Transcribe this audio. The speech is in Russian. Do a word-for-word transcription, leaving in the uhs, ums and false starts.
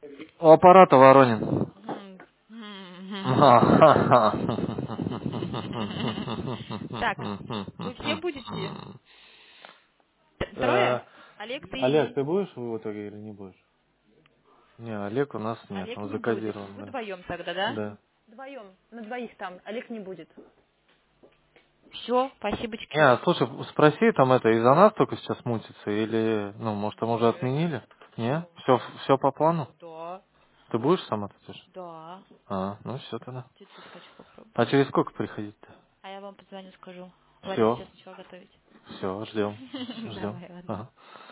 У аппарата Воронин. Так, вы все будете? Э, Трое? Олег, ты Олег, и... ты будешь в итоге или не будешь? Не, Олег у нас нет, Олег он не будет. закодирован, да. Вдвоем тогда, да? Да. Вдвоем. На двоих там. Олег не будет. Все, спасибочки. Не, слушай, спроси, там это из-за нас только сейчас мутится, или, ну, может, там уже Нет. отменили? Не? Все, все по плану? Да. Ты будешь сама тут тоже? Да. А, ну все тогда. Чуть-чуть хочу попробовать. А через сколько приходить-то? А я вам позвоню, скажу. Варенье Все, сейчас начала готовить. все, ждем. Ждем. Давай, ладно. Ага.